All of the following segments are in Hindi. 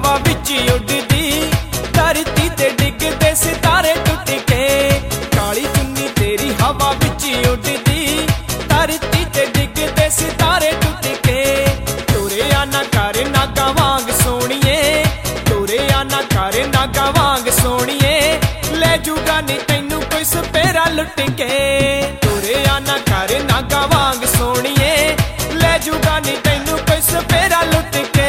हवा विच उड़दी, धरती ते डिगदे सितारे टुट के। काली चुन्नी तेरी हवा विच उड़दी, धरती ते डिगदे सितारे टुट के। तुरे आना कर नागा वांग सोणिए, तुरे आना कर नागा वांग सोणिए, ले जूगा नी तैनू कोई सपेरा लुट के। तुरे आना कर नागा वांग सोणिए, ले जूगा नी तैनू कोई सपेरा लुट के।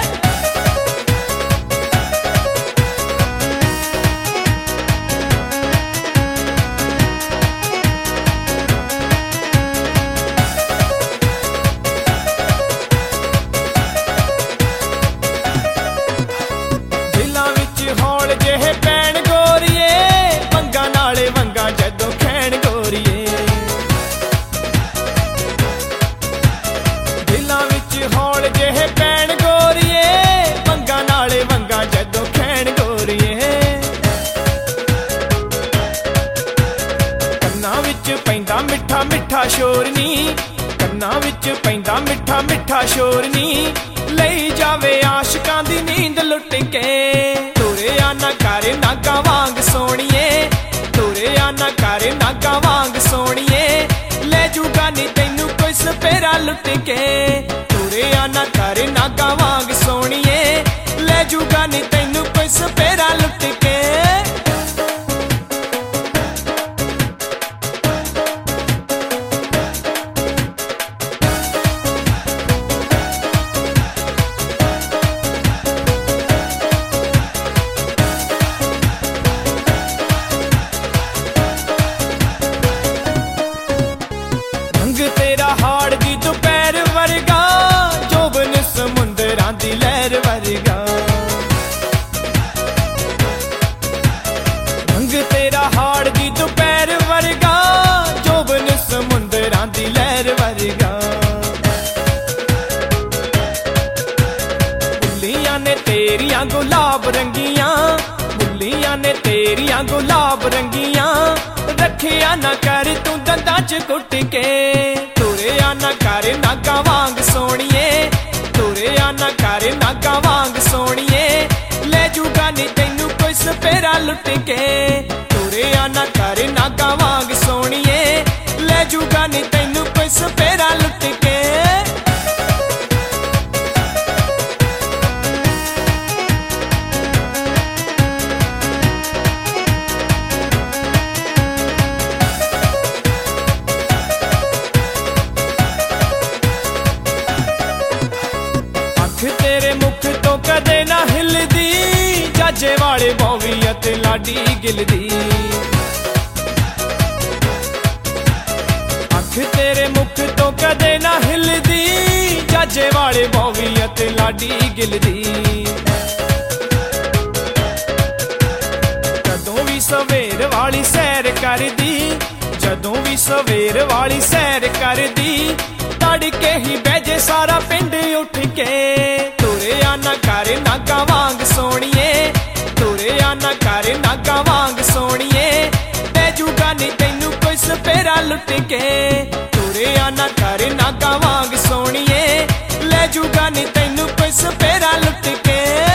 दिलां विच हौल जेहे पैण गोरीए, वंगा नाले वंगा जदों खैण गोरीए। दिलां विच हौल जेहे पैण गोरीए, वंगा नाले वंगा जदों खैण गोरीए। कन्नां विच पैंदा मिठा मिठा शोर नी, कन्नां विच पैंदा मिठा मिठा शोर नी, लई जावे आशिकां दी नींद लुट के। तुरे आना कर नागा वांग सोणिए, तुरे आना कर नागा वांग सोणिए, ले जूगा नी तैनू कोई सपेरा लुट के। तुरे आना कर नागा वांग सोणिए, ले जूगा नी तैनू कोई सपेरा लुट के। रंग तेरा हाड़ दी दोपहर वर्गा, जोबन समुंदरां दी लहर वर्गा। रंग तेरा हाड़ दी दोपहर वर्गा, जोबन समुंदरां दी लहर वर्गा। बुल्लियां ने तेरियां गुलाब रंगियां, बुल्लियां ने तेरियां गुलाब रंगियां, रखिया ना कर तू दंदां च कुट के। तुरे आना कर नागा वांग सोणिए, तुरे आना कर नागा वांग सोणिए, ले जूगा नी तैनू कोई सपेरा लुट के। तुरे आना कर नागा वांग सोणिए, ले जूगा नी तैनू कोई सपेरा लुट के। तेरे मुख तो कदे ना हिलदी, जाजे वाले बौवी अते लाडी गिलदी। अख तेरे मुख तो कदे ना हिलदी, जाजे वाले बौवी अते लाडी गिलदी। जदों भी सवेर वाली सैर करदी, जदों भी सवेर वाली सैर करदी, तड़के ही बैजे सारा पिंड उठ के। तुरे आना कर नागा वांग सोणिए, तुरे आना कर नागा वांग सोणिए, ले जूगा नी तैनू कोई सपेरा लुट के। तुरे आना कर नागा वांग सोणिए, ले जूगा नी तैनू कोई सपेरा लुट के।